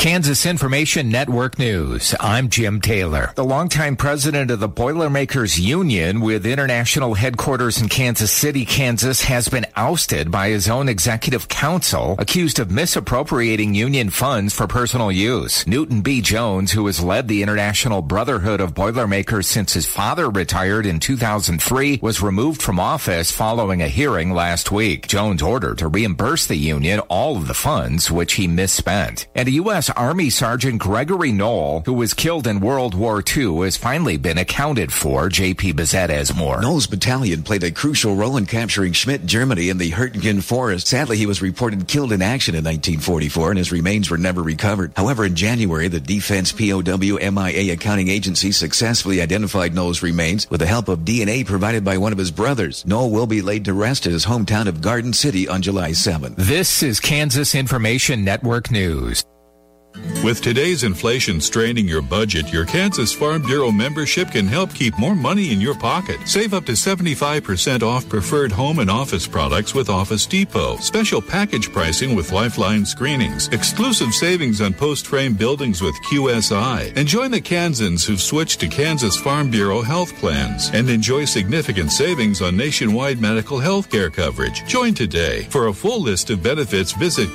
Kansas Information Network News. I'm Jim Taylor. The longtime president of the Boilermakers Union with international headquarters in Kansas City, Kansas, has been ousted by his own executive council, accused of misappropriating union funds for personal use. Newton B. Jones, who has led the International Brotherhood of Boilermakers since his father retired in 2003, was removed from office following a hearing last week. Jones ordered to reimburse the union all of the funds which he misspent. And a U.S. Army Sergeant Gregory Knoll, who was killed in World War II, has finally been accounted for. J.P. Bissett has more. Knoll's battalion played a crucial role in capturing Schmidt, Germany in the Hürtgen Forest. Sadly, he was reported killed in action in 1944, and his remains were never recovered. However, in January, the Defense POW MIA Accounting Agency successfully identified Knoll's remains with the help of DNA provided by one of his brothers. Knoll will be laid to rest at his hometown of Garden City on July 7th. This is Kansas Information Network News. With today's inflation straining your budget, your Kansas Farm Bureau membership can help keep more money in your pocket. Save up to 75% off preferred home and office products with Office Depot. Special package pricing with Lifeline screenings. Exclusive savings on post-frame buildings with QSI. And join the Kansans who've switched to Kansas Farm Bureau health plans. And enjoy significant savings on nationwide medical health care coverage. Join today. For a full list of benefits, visit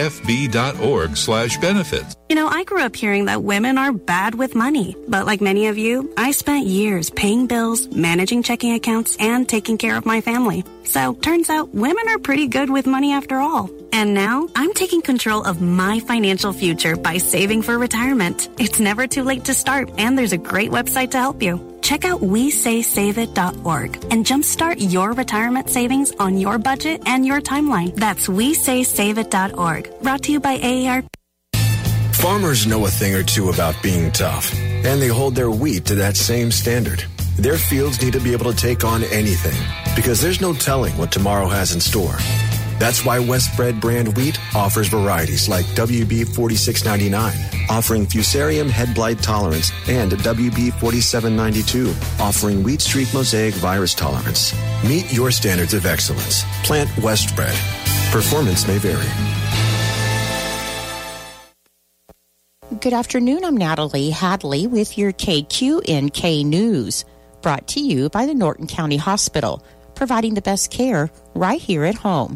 kfb.org/benefits. You know, I grew up hearing that women are bad with money. But like many of you, I spent years paying bills, managing checking accounts, and taking care of my family. So, turns out women are pretty good with money after all. And now, I'm taking control of my financial future by saving for retirement. It's never too late to start, and there's a great website to help you. Check out WeSaySaveIt.org and jumpstart your retirement savings on your budget and your timeline. That's WeSaySaveIt.org. Brought to you by AARP. Farmers know a thing or two about being tough, and they hold their wheat to that same standard. Their fields need to be able to take on anything, because there's no telling what tomorrow has in store. That's why Westbred brand wheat offers varieties like WB 4699, offering Fusarium head blight tolerance, and WB 4792, offering wheat streak mosaic virus tolerance. Meet your standards of excellence. Plant Westbred. Performance may vary. Good afternoon. I'm Natalie Hadley with your KQNK News, brought to you by the Norton County Hospital, providing the best care right here at home.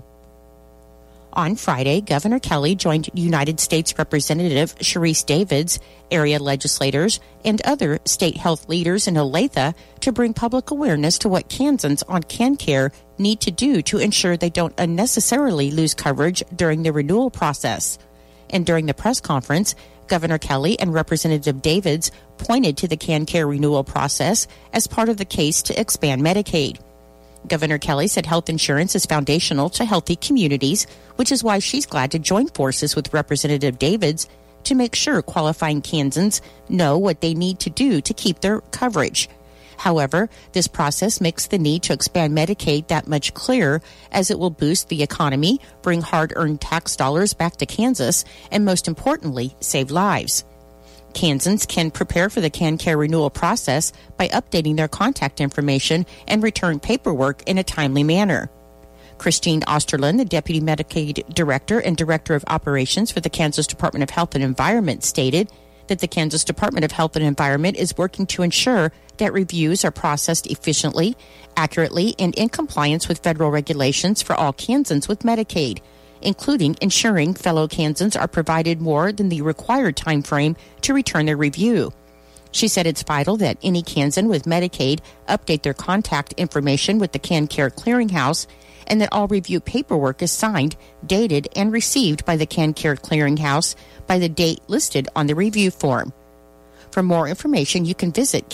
On Friday, Governor Kelly joined United States Representative Sharice Davids, area legislators, and other state health leaders in Olathe to bring public awareness to what Kansans on KanCare need to do to ensure they don't unnecessarily lose coverage during the renewal process. And during the press conference, Governor Kelly and Representative Davids pointed to the KanCare renewal process as part of the case to expand Medicaid. Governor Kelly said health insurance is foundational to healthy communities, which is why she's glad to join forces with Representative Davids to make sure qualifying Kansans know what they need to do to keep their coverage. However, this process makes the need to expand Medicaid that much clearer, as it will boost the economy, bring hard-earned tax dollars back to Kansas, and most importantly, save lives. Kansans can prepare for the KanCare renewal process by updating their contact information and return paperwork in a timely manner. Christine Osterlund, the Deputy Medicaid Director and Director of Operations for the Kansas Department of Health and Environment, stated that the Kansas Department of Health and Environment is working to ensure that reviews are processed efficiently, accurately, and in compliance with federal regulations for all Kansans with Medicaid, including ensuring fellow Kansans are provided more than the required time frame to return their review. She said it's vital that any Kansan with Medicaid update their contact information with the KanCare Clearinghouse, and that all review paperwork is signed, dated, and received by the KanCare Clearinghouse by the date listed on the review form. For more information, you can visit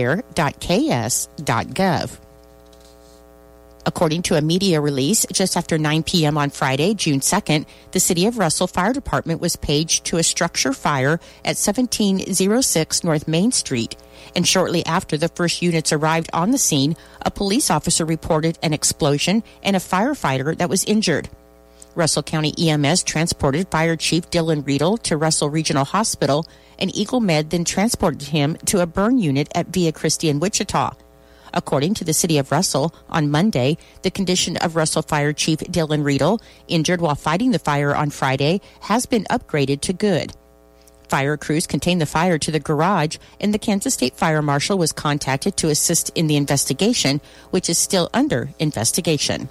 kancare.ks.gov. According to a media release, just after 9 p.m. on Friday, June 2nd, the City of Russell Fire Department was paged to a structure fire at 1706 North Main Street, and shortly after the first units arrived on the scene, a police officer reported an explosion and a firefighter that was injured. Russell County EMS transported Fire Chief Dylan Riedel to Russell Regional Hospital, and Eagle Med then transported him to a burn unit at Via Christi in Wichita. According to the City of Russell, on Monday, the condition of Russell Fire Chief Dylan Riedel, injured while fighting the fire on Friday, has been upgraded to good. Fire crews contained the fire to the garage, and the Kansas State Fire Marshal was contacted to assist in the investigation, which is still under investigation.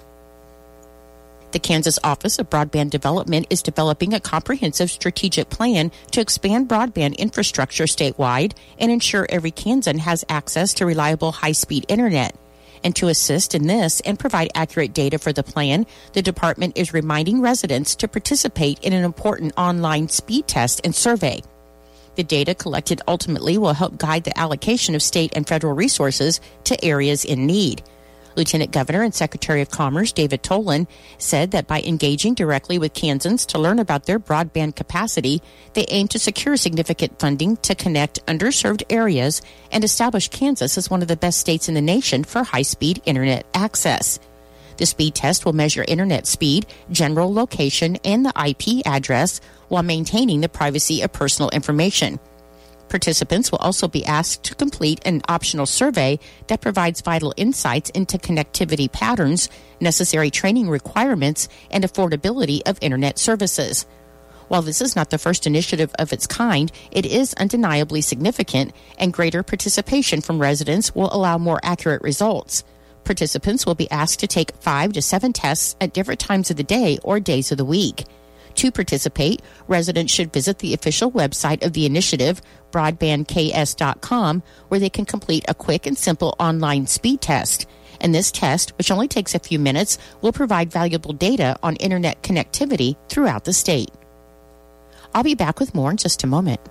The Kansas Office of Broadband Development is developing a comprehensive strategic plan to expand broadband infrastructure statewide and ensure every Kansan has access to reliable high-speed internet. And to assist in this and provide accurate data for the plan, the department is reminding residents to participate in an important online speed test and survey. The data collected ultimately will help guide the allocation of state and federal resources to areas in need. Lieutenant Governor and Secretary of Commerce David Tolan said that by engaging directly with Kansans to learn about their broadband capacity, they aim to secure significant funding to connect underserved areas and establish Kansas as one of the best states in the nation for high-speed internet access. The speed test will measure internet speed, general location, and the IP address while maintaining the privacy of personal information. Participants will also be asked to complete an optional survey that provides vital insights into connectivity patterns, necessary training requirements, and affordability of internet services. While this is not the first initiative of its kind, it is undeniably significant, and greater participation from residents will allow more accurate results. Participants will be asked to take 5 to 7 tests at different times of the day or days of the week. To participate, residents should visit the official website of the initiative, broadbandks.com, where they can complete a quick and simple online speed test. And this test, which only takes a few minutes, will provide valuable data on internet connectivity throughout the state. I'll be back with more in just a moment.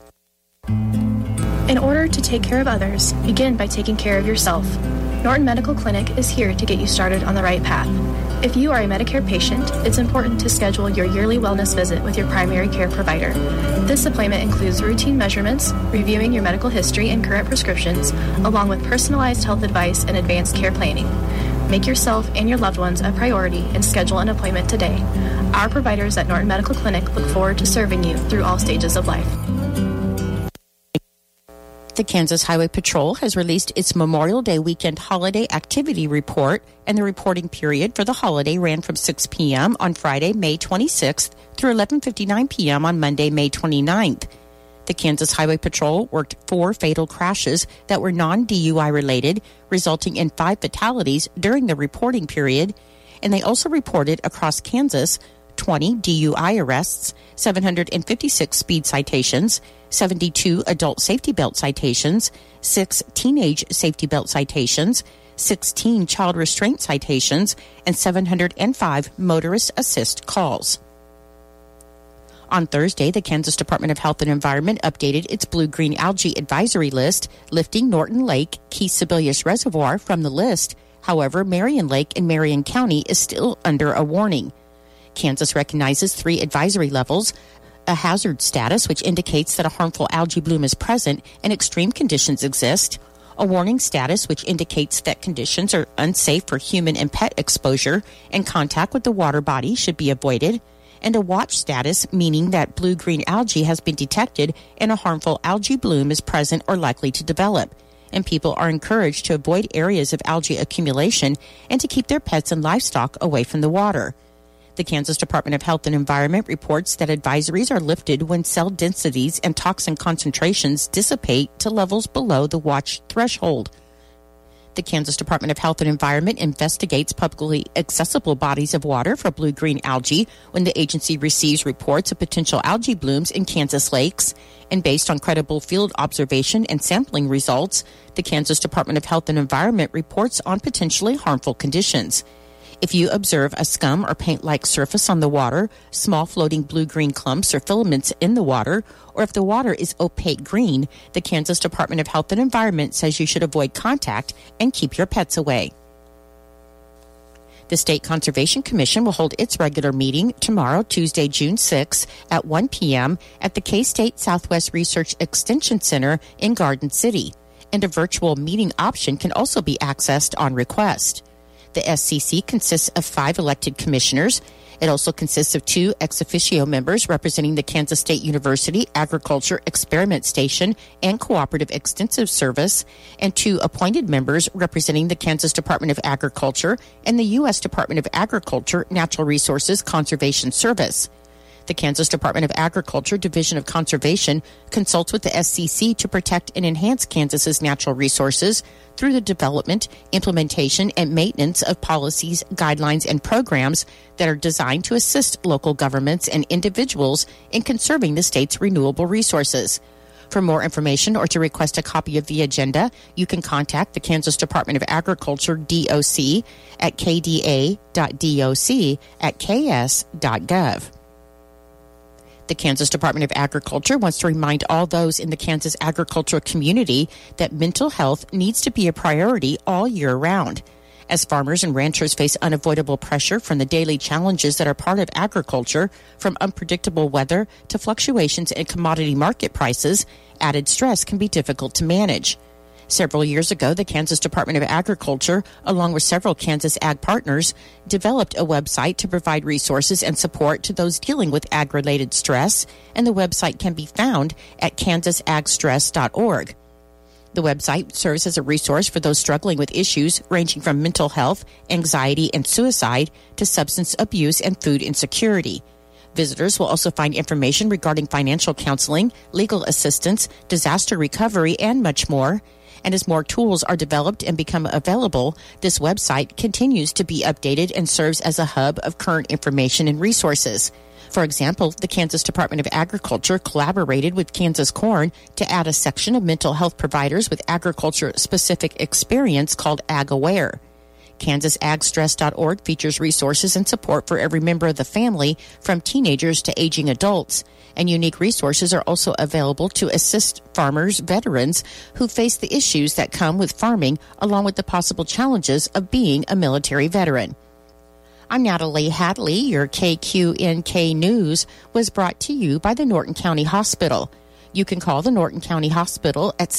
In order to take care of others, begin by taking care of yourself. Norton Medical Clinic is here to get you started on the right path. If you are a Medicare patient, it's important to schedule your yearly wellness visit with your primary care provider. This appointment includes routine measurements, reviewing your medical history and current prescriptions, along with personalized health advice and advanced care planning. Make yourself and your loved ones a priority and schedule an appointment today. Our providers at Norton Medical Clinic look forward to serving you through all stages of life. The Kansas Highway Patrol has released its Memorial Day weekend holiday activity report, and the reporting period for the holiday ran from 6 p.m. on Friday, May 26th through 11:59 p.m. on Monday, May 29th. The Kansas Highway Patrol worked 4 fatal crashes that were non-DUI related, resulting in 5 fatalities during the reporting period, and they also reported across Kansas 20 DUI arrests, 756 speed citations, 72 adult safety belt citations, 6 teenage safety belt citations, 16 child restraint citations, and 705 motorist assist calls. On Thursday, the Kansas Department of Health and Environment updated its blue-green algae advisory list, lifting Norton Lake, Keith Sebelius Reservoir from the list. However, Marion Lake in Marion County is still under a warning. Kansas recognizes 3 advisory levels: a hazard status, which indicates that a harmful algae bloom is present and extreme conditions exist; a warning status, which indicates that conditions are unsafe for human and pet exposure and contact with the water body should be avoided; and a watch status, meaning that blue-green algae has been detected and a harmful algae bloom is present or likely to develop, and people are encouraged to avoid areas of algae accumulation and to keep their pets and livestock away from the water. The Kansas Department of Health and Environment reports that advisories are lifted when cell densities and toxin concentrations dissipate to levels below the watch threshold. The Kansas Department of Health and Environment investigates publicly accessible bodies of water for blue-green algae when the agency receives reports of potential algae blooms in Kansas lakes. And based on credible field observation and sampling results, the Kansas Department of Health and Environment reports on potentially harmful conditions. If you observe a scum or paint-like surface on the water, small floating blue-green clumps or filaments in the water, or if the water is opaque green, the Kansas Department of Health and Environment says you should avoid contact and keep your pets away. The State Conservation Commission will hold its regular meeting tomorrow, Tuesday, June 6, at 1 p.m. at the K-State Southwest Research Extension Center in Garden City, and a virtual meeting option can also be accessed on request. The SCC consists of 5 elected commissioners. It also consists of 2 ex officio members representing the Kansas State University Agriculture Experiment Station and Cooperative Extensive Service, and 2 appointed members representing the Kansas Department of Agriculture and the U.S. Department of Agriculture Natural Resources Conservation Service. The Kansas Department of Agriculture Division of Conservation consults with the SCC to protect and enhance Kansas's natural resources through the development, implementation, and maintenance of policies, guidelines, and programs that are designed to assist local governments and individuals in conserving the state's renewable resources. For more information or to request a copy of the agenda, you can contact the Kansas Department of Agriculture, DOC, at kda.doc@ks.gov. The Kansas Department of Agriculture wants to remind all those in the Kansas agricultural community that mental health needs to be a priority all year round. As farmers and ranchers face unavoidable pressure from the daily challenges that are part of agriculture, from unpredictable weather to fluctuations in commodity market prices, added stress can be difficult to manage. Several years ago, the Kansas Department of Agriculture, along with several Kansas Ag partners, developed a website to provide resources and support to those dealing with ag-related stress, and the website can be found at kansasagstress.org. The website serves as a resource for those struggling with issues ranging from mental health, anxiety, and suicide to substance abuse and food insecurity. Visitors will also find information regarding financial counseling, legal assistance, disaster recovery, and much more. And as more tools are developed and become available, this website continues to be updated and serves as a hub of current information and resources. For example, the Kansas Department of Agriculture collaborated with Kansas Corn to add a section of mental health providers with agriculture-specific experience called Ag Aware. KansasAgStress.org features resources and support for every member of the family, from teenagers to aging adults. And unique resources are also available to assist farmers, veterans who face the issues that come with farming, along with the possible challenges of being a military veteran. I'm Natalie Hadley. Your KQNK News was brought to you by the Norton County Hospital. You can call the Norton County Hospital at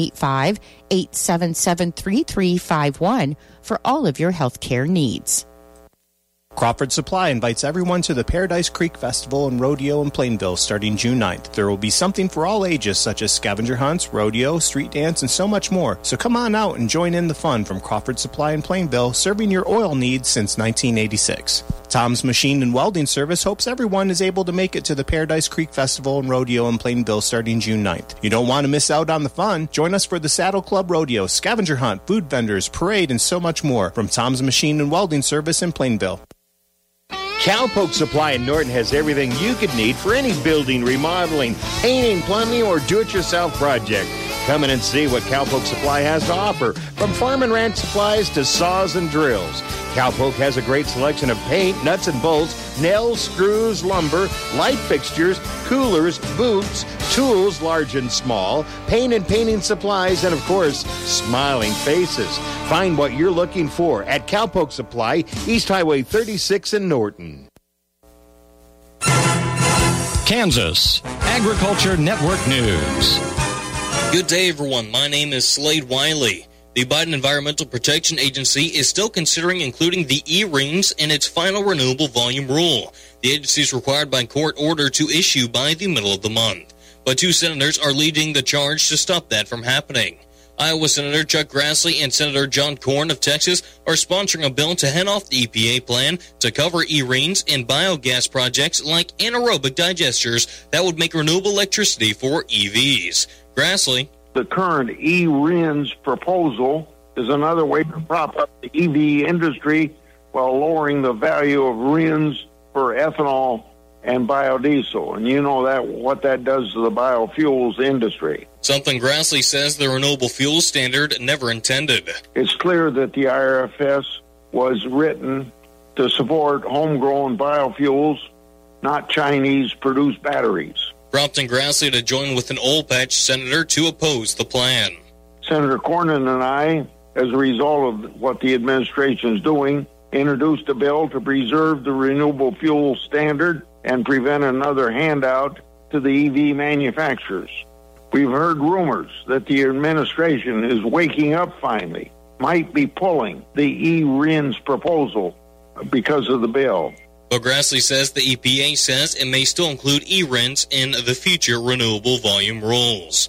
785-877-3351 for all of your health care needs. Crawford Supply invites everyone to the Paradise Creek Festival and Rodeo in Plainville starting June 9th. There will be something for all ages, such as scavenger hunts, rodeo, street dance, and so much more. So come on out and join in the fun from Crawford Supply in Plainville, serving your oil needs since 1986. Tom's Machine and Welding Service hopes everyone is able to make it to the Paradise Creek Festival and Rodeo in Plainville starting June 9th. You don't want to miss out on the fun. Join us for the Saddle Club Rodeo, scavenger hunt, food vendors, parade, and so much more from Tom's Machine and Welding Service in Plainville. Cowpoke Supply in Norton has everything you could need for any building, remodeling, painting, plumbing, or do-it-yourself project. Come in and see what Cowpoke Supply has to offer, from farm and ranch supplies to saws and drills. Cowpoke has a great selection of paint, nuts and bolts, nails, screws, lumber, light fixtures, coolers, boots, tools large and small, paint and painting supplies, and of course, smiling faces. Find what you're looking for at Cowpoke Supply, East Highway 36 in Norton. Kansas Agriculture Network News. Good day, everyone. My name is Slade Wiley. The Biden Environmental Protection Agency is still considering including the E-rings in its final renewable volume rule. The agency is required by court order to issue by the middle of the month. But two senators are leading the charge to stop that from happening. Iowa Senator Chuck Grassley and Senator John Cornyn of Texas are sponsoring a bill to head off the EPA plan to cover E-rings in biogas projects like anaerobic digesters that would make renewable electricity for EVs. Grassley. The current E-RINs proposal is another way to prop up the EV industry while lowering the value of RINs for ethanol and biodiesel. And you know that what that does to the biofuels industry. Something Grassley says the renewable fuels standard never intended. It's clear that the IRFS was written to support homegrown biofuels, not Chinese-produced batteries. Prompting Grassley to join with an oil patch senator to oppose the plan. Senator Cornyn and I, as a result of what the administration is doing, introduced a bill to preserve the renewable fuel standard and prevent another handout to the EV manufacturers. We've heard rumors that the administration is waking up finally, might be pulling the E-RINs proposal because of the bill. But Grassley says the EPA says it may still include E-RINs in the future renewable volume rules.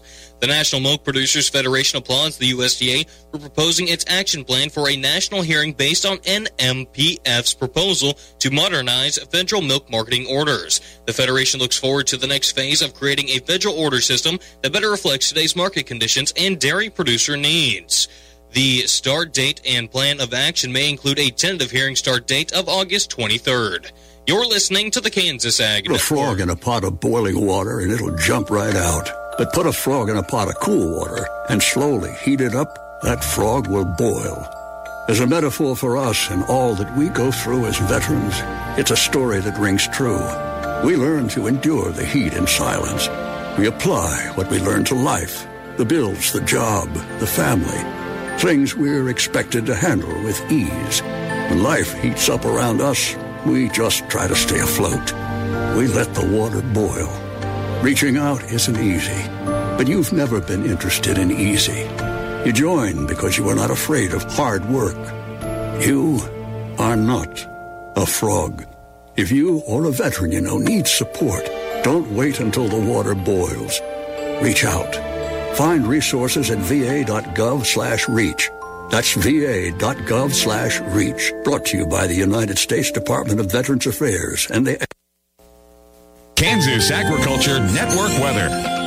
The National Milk Producers Federation applauds the USDA for proposing its action plan for a national hearing based on NMPF's proposal to modernize federal milk marketing orders. The Federation looks forward to the next phase of creating a federal order system that better reflects today's market conditions and dairy producer needs. The start date and plan of action may include a tentative hearing start date of August 23rd. You're listening to the Kansas Ag Network. Put a frog in a pot of boiling water and it'll jump right out. But put a frog in a pot of cool water and slowly heat it up, that frog will boil. As a metaphor for us and all that we go through as veterans, it's a story that rings true. We learn to endure the heat in silence. We apply what we learn to life, the bills, the job, the family, things we're expected to handle with ease. When life heats up around us, we just try to stay afloat. We let the water boil. Reaching out isn't easy, but you've never been interested in easy. You join because you are not afraid of hard work. You are not a frog. If you or a veteran you know needs support, don't wait until the water boils. Reach out. Find resources at va.gov/reach. That's va.gov/reach. Brought to you by the United States Department of Veterans Affairs and the Kansas Agriculture Network weather.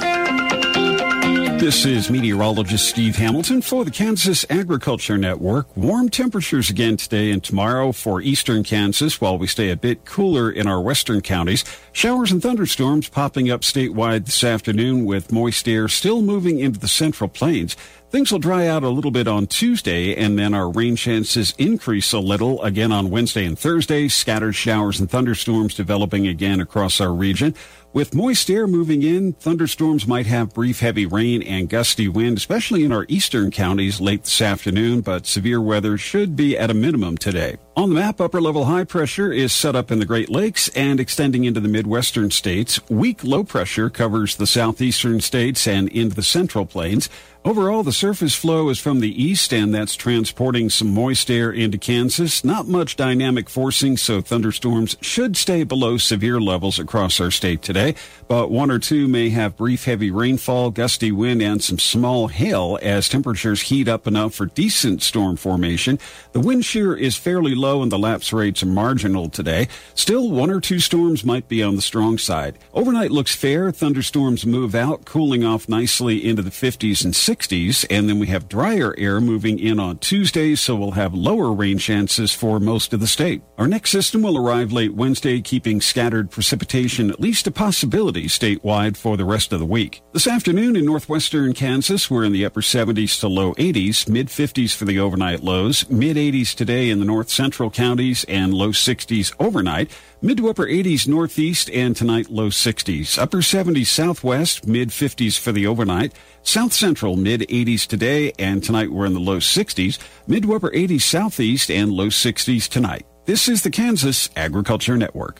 This is meteorologist Steve Hamilton for the Kansas Agriculture Network. Warm temperatures again today and tomorrow for eastern Kansas, while we stay a bit cooler in our western counties. Showers and thunderstorms popping up statewide this afternoon, with moist air still moving into the central plains. Things will dry out a little bit on Tuesday, and then our rain chances increase a little again on Wednesday and Thursday. Scattered showers and thunderstorms developing again across our region. With moist air moving in, thunderstorms might have brief heavy rain and gusty wind, especially in our eastern counties late this afternoon, but severe weather should be at a minimum today. On the map, upper-level high pressure is set up in the Great Lakes and extending into the Midwestern states. Weak low pressure covers the southeastern states and into the Central Plains. Overall, the surface flow is from the east, and that's transporting some moist air into Kansas. Not much dynamic forcing, so thunderstorms should stay below severe levels across our state today. But one or two may have brief heavy rainfall, gusty wind, and some small hail as temperatures heat up enough for decent storm formation. The wind shear is fairly low and the lapse rates are marginal today. Still, one or two storms might be on the strong side. Overnight looks fair. Thunderstorms move out, cooling off nicely into the 50s and 60s, and then we have drier air moving in on Tuesday, so we'll have lower rain chances for most of the state. Our next system will arrive late Wednesday, keeping scattered precipitation at least a possibility statewide for the rest of the week. This afternoon in northwestern Kansas, we're in the upper 70s to low 80s, mid-50s for the overnight lows, mid-80s today in the north central counties, and low 60s overnight. Mid to upper 80s northeast, and tonight low 60s. Upper 70s southwest, mid-50s for the overnight. South central, mid-80s today, and tonight we're in the low 60s. Mid to upper 80s southeast, and low 60s tonight. This is the Kansas Agriculture Network.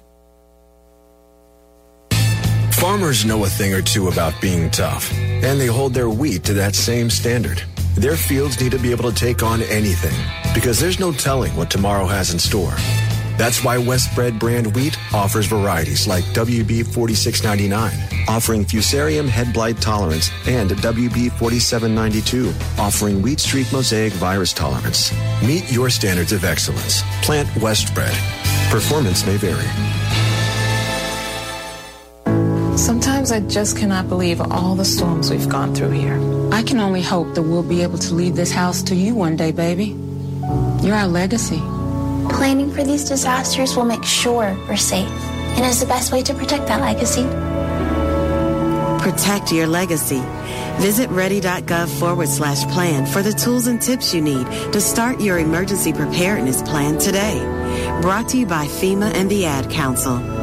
Farmers know a thing or two about being tough, and they hold their wheat to that same standard. Their fields need to be able to take on anything, because there's no telling what tomorrow has in store. That's why Westbred brand wheat offers varieties like WB 4699, offering Fusarium head blight tolerance, and WB 4792, offering wheat streak mosaic virus tolerance. Meet your standards of excellence. Plant Westbred. Performance may vary. Sometimes I just cannot believe all the storms we've gone through here. I can only hope that we'll be able to leave this house to you one day, baby. You're our legacy. Planning for these disasters will make sure we're safe, and is the best way to protect that legacy. Protect your legacy. Visit ready.gov/plan for the tools and tips you need to start your emergency preparedness plan today. Brought to you by FEMA and the Ad Council.